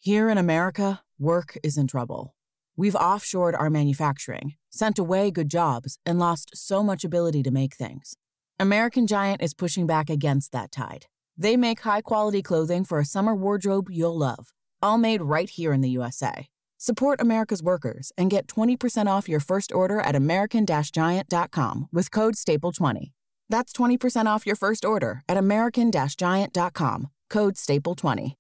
Here in America, work is in trouble. We've offshored our manufacturing, sent away good jobs, and lost so much ability to make things. American Giant is pushing back against that tide. They make high-quality clothing for a summer wardrobe you'll love, all made right here in the USA. Support America's workers and get 20% off your first order at American-Giant.com with code STAPLE20. That's 20% off your first order at American-Giant.com, code STAPLE20.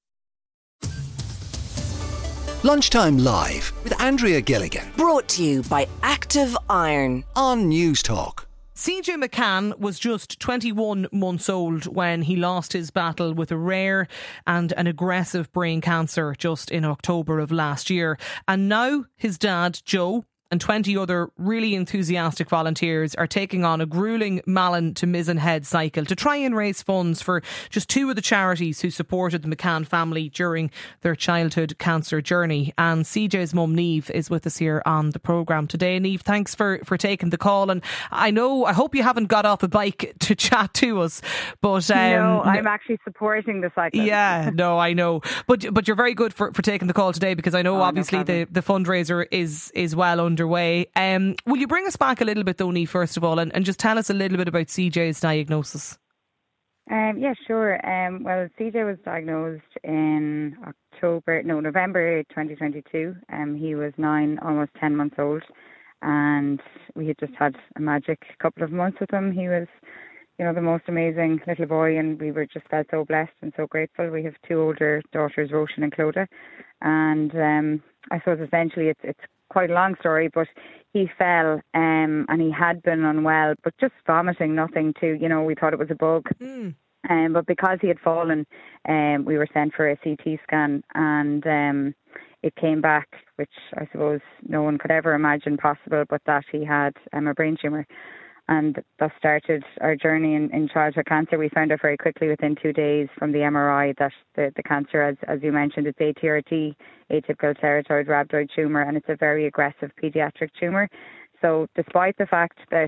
Lunchtime Live with Andrea Gilligan. Brought to you by Active Iron On News Talk. CJ McCann was just 21 months old when he lost his battle with a rare and an aggressive brain cancer just in October of last year. And now his dad, Joe, and 20 other really enthusiastic volunteers are taking on a gruelling Malin to Mizzen Head cycle to try and raise funds for just two of the charities who supported the McCann family during their childhood cancer journey. And CJ's mum, Niamh, is with us here on the programme today. Niamh, thanks for taking the call. And I hope you haven't got off a bike to chat to us, but no, I'm actually supporting the cycle. Yeah, no, I know. But you're very good for taking the call today, because I know obviously the fundraiser is well underway. Will you bring us back a little bit though, Niamh, first of all, and just tell us a little bit about CJ's diagnosis? Yeah, sure. Well, CJ was diagnosed in November 2022. He was 9, almost 10 months old, and we had just had a magic couple of months with him. He was, the most amazing little boy, and we were just felt so blessed and so grateful. We have 2 older daughters, Roshan and Clodagh, and I suppose essentially it's quite a long story, but he fell and he had been unwell, but just vomiting, nothing to, we thought it was a bug. But because he had fallen, we were sent for a CT scan, and it came back, which I suppose no one could ever imagine possible, but that he had a brain tumour. And that started our journey in childhood cancer. We found out very quickly within 2 days from the MRI that the cancer, as you mentioned, it's ATRT, atypical teratoid rhabdoid tumour, and it's a very aggressive paediatric tumour. So despite the fact that,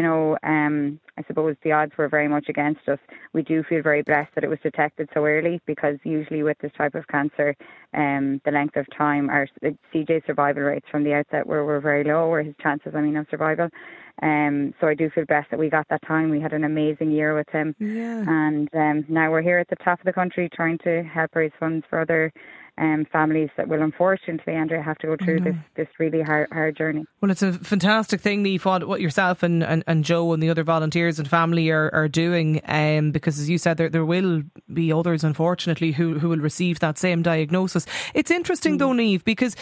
I suppose the odds were very much against us, we do feel very blessed that it was detected so early, because usually with this type of cancer, the length of time, our CJ survival rates from the outset were very low, or his chances, of survival. So I do feel blessed that we got that time. We had an amazing year with him. Yeah. And now we're here at the top of the country trying to help raise funds for other families that will unfortunately, Andrea, have to go through this really hard journey. Well, it's a fantastic thing, Niamh, what yourself and Joe and the other volunteers and family are doing, because as you said, there will be others, unfortunately, who will receive that same diagnosis. It's interesting though, Niamh, because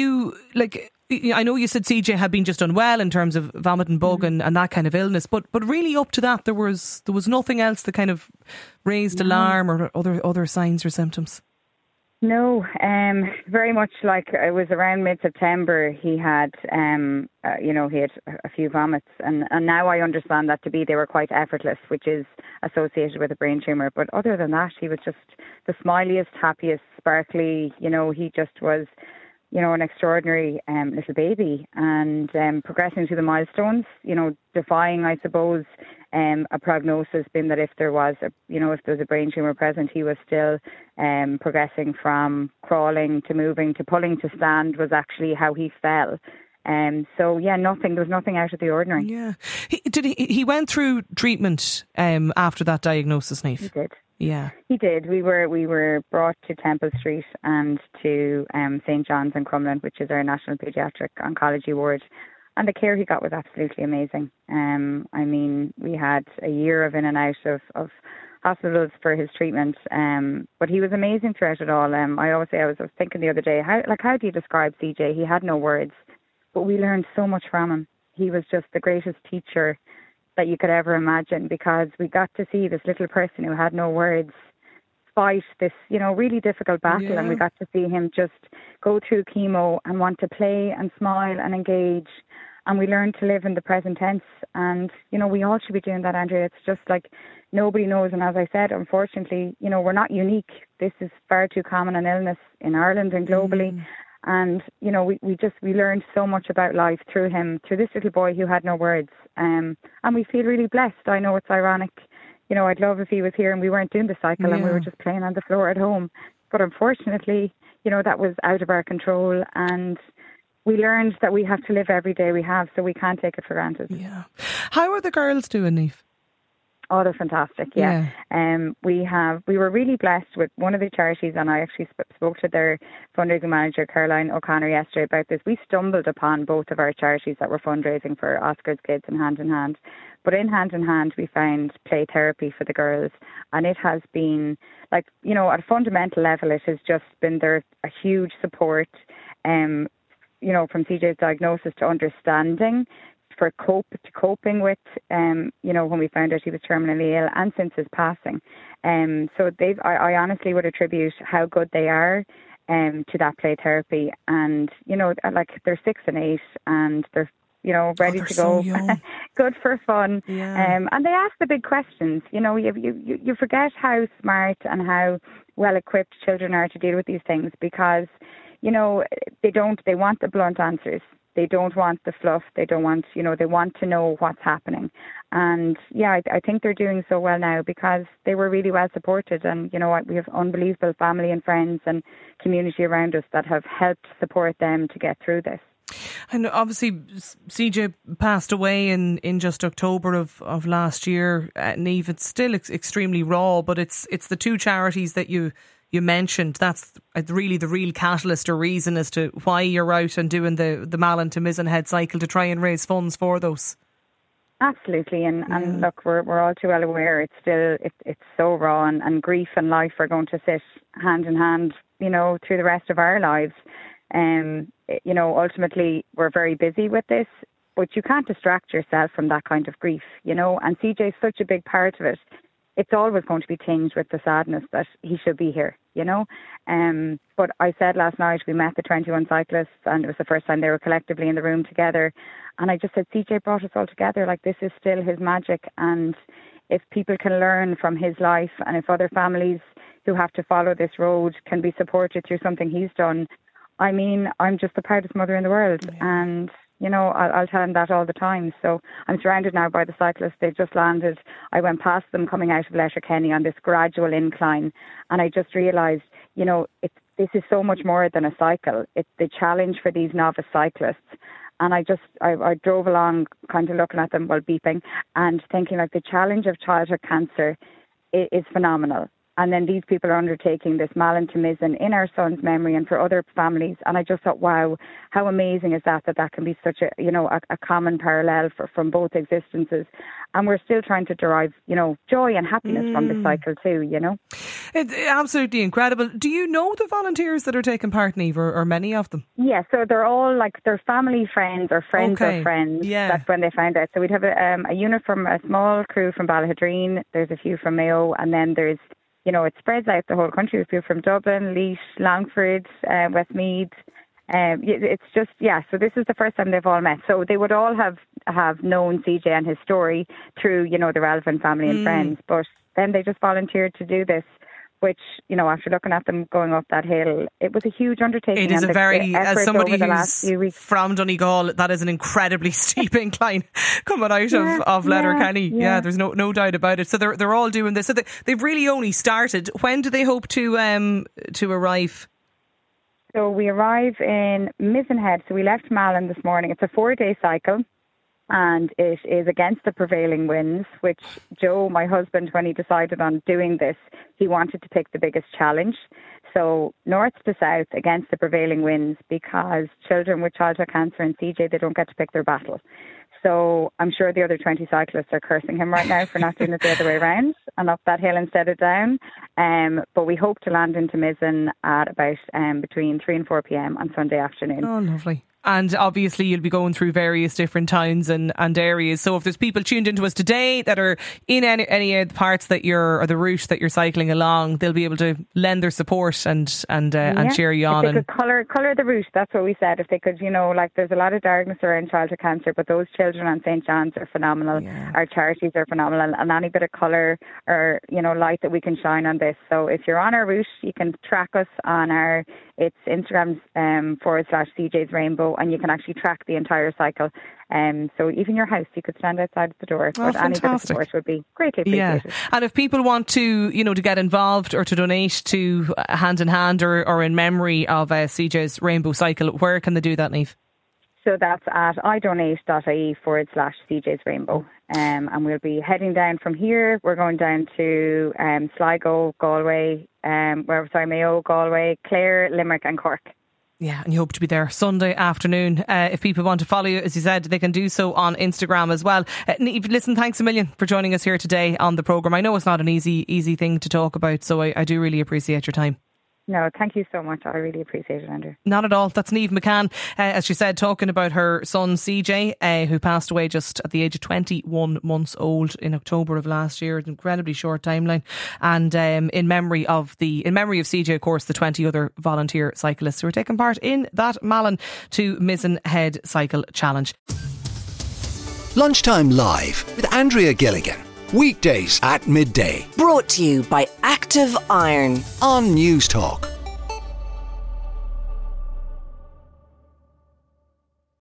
I know you said CJ had been just unwell in terms of vomit and bug and that kind of illness, but really up to that there was nothing else that kind of raised alarm or other signs or symptoms. No, very much like it was around mid-September he had, he had a few vomits, and now I understand that to be they were quite effortless, which is associated with a brain tumour. But other than that, he was just the smiliest, happiest, sparkly, he just was, an extraordinary little baby, and progressing through the milestones, defying, I suppose, a prognosis, being that if there was a brain tumour present, he was still progressing from crawling to moving to pulling to stand, was actually how he fell. So yeah, there was nothing out of the ordinary. Yeah, he went through treatment after that diagnosis, Niamh? He did. Yeah, he did. We were brought to Temple Street and to St John's in Crumlin, which is our National Paediatric Oncology ward, and the care he got was absolutely amazing. We had a year of in and out of hospitals for his treatment, but he was amazing throughout it all. I always say, I was thinking the other day, how do you describe CJ? He had no words, but we learned so much from him. He was just the greatest teacher that you could ever imagine, because we got to see this little person who had no words fight this, really difficult battle, and we got to see him just go through chemo and want to play and smile and engage, and we learned to live in the present tense, and, we all should be doing that, Andrea. It's just like nobody knows, and as I said, unfortunately, we're not unique. This is far too common an illness in Ireland and globally. And, we learned so much about life through him, through this little boy who had no words. And we feel really blessed. I know it's ironic. I'd love if he was here and we weren't doing the cycle and we were just playing on the floor at home. But unfortunately, that was out of our control, and we learned that we have to live every day we have, so we can't take it for granted. Yeah. How are the girls doing, Niamh? Oh, they're fantastic, yeah. We were really blessed with one of the charities, and I actually spoke to their fundraising manager, Caroline O'Connor, yesterday about this. We stumbled upon both of our charities that were fundraising for Oscar's kids in Hand in Hand. But in Hand in Hand, we found play therapy for the girls, and it has been, at a fundamental level, it has just been a huge support, from CJ's diagnosis to understanding, for coping with, when we found out he was terminally ill, and since his passing. So I honestly would attribute how good they are to that play therapy. And, they're 6 and 8, and they're, ready to go. So Good for fun. Yeah. And they ask the big questions. You forget how smart and how well equipped children are to deal with these things, because, they want the blunt answers. They don't want the fluff. They don't want, they want to know what's happening. And yeah, I think they're doing so well now because they were really well supported. And we have unbelievable family and friends and community around us that have helped support them to get through this. And obviously, CJ passed away in just October of last year. Niamh, it's still extremely raw, but it's the two charities that you mentioned. That's really the real catalyst or reason as to why you're out and doing the Malin to Mizenhead cycle to try and raise funds for those. Absolutely, and look, we're all too well aware it's so raw, and grief and life are going to sit hand in hand, through the rest of our lives. Ultimately, we're very busy with this, but you can't distract yourself from that kind of grief, and CJ is such a big part of it. It's always going to be tinged with the sadness that he should be here, But I said last night, we met the 21 cyclists, and it was the first time they were collectively in the room together. And I just said, CJ brought us all together. This is still his magic. And if people can learn from his life, and if other families who have to follow this road can be supported through something he's done, I mean, I'm just the proudest mother in the world. Yeah. And I'll tell him that all the time. So I'm surrounded now by the cyclists. They've just landed. I went past them coming out of Letterkenny on this gradual incline, and I just realised, this is so much more than a cycle. It's the challenge for these novice cyclists. And I drove along kind of looking at them while beeping and thinking the challenge of childhood cancer is phenomenal. And then these people are undertaking this Malin to Mizen in our son's memory and for other families. And I just thought, wow, how amazing is that can be such a common parallel from both existences. And we're still trying to derive, joy and happiness from this cycle too, It's absolutely incredible. Do you know the volunteers that are taking part, Niamh, or many of them? Yeah, so they're all they're family friends or friends of friends. Yeah. That's when they found out. So we'd have a unit from a small crew from Ballahadreen. There's a few from Mayo, and then there's it spreads out the whole country with people from Dublin, Laois, Longford, Westmeath. It's just, so this is the first time they've all met. So they would all have known CJ and his story through, the relevant family and friends. But then they just volunteered to do this, which, after looking at them going up that hill, it was a huge undertaking. It is a very, as somebody who's from Donegal, that is an incredibly steep incline coming out of Letterkenny. Yeah, there's no doubt about it. So they're all doing this. So they've really only started. When do they hope to arrive? So we arrive in Mizenhead. So we left Malin this morning. It's a 4-day cycle. And it is against the prevailing winds, which Joe, my husband, when he decided on doing this, he wanted to pick the biggest challenge. So north to south against the prevailing winds, because children with childhood cancer and CJ, they don't get to pick their battle. So I'm sure the other 20 cyclists are cursing him right now for not doing it the other way around and up that hill instead of down. But we hope to land into Mizen at about between 3 and 4 p.m. on Sunday afternoon. Oh, lovely. And obviously you'll be going through various different towns and areas. So if there's people tuned into us today that are in any of the parts that or the route that you're cycling along, they'll be able to lend their support and cheer you on. If they could colour the route, that's what we said. If they could, there's a lot of darkness around childhood cancer, but those children on St. John's are phenomenal. Yeah. Our charities are phenomenal, and any bit of colour or, light that we can shine on this. So if you're on our route, you can track us on it's Instagram's /CJ's Rainbow, and you can actually track the entire cycle. So even your house, you could stand outside the door. But any bit of support would be greatly appreciated. Yeah. And if people want to, to get involved or to donate to Hand in Hand or in memory of CJ's Rainbow Cycle, where can they do that, Niamh? So that's at idonate.ie/CJ's Rainbow. And we'll be heading down from here. We're going down to Sligo, Galway, Mayo, Galway, Clare, Limerick and Cork. Yeah, and you hope to be there Sunday afternoon. If people want to follow you, as you said, they can do so on Instagram as well. Niamh, listen, thanks a million for joining us here today on the programme. I know it's not an easy thing to talk about, so I do really appreciate your time. No, thank you so much. I really appreciate it, Andrew. Not at all. That's Niamh McCann, as she said, talking about her son CJ, who passed away just at the age of 21 months old in October of last year. An incredibly short timeline. And in memory of CJ, of course, the 20 other volunteer cyclists who are taking part in that Malin to Mizzen Head Cycle Challenge. Lunchtime Live with Andrea Gilligan. Weekdays at midday Brought to you by Active Iron. on News Talk.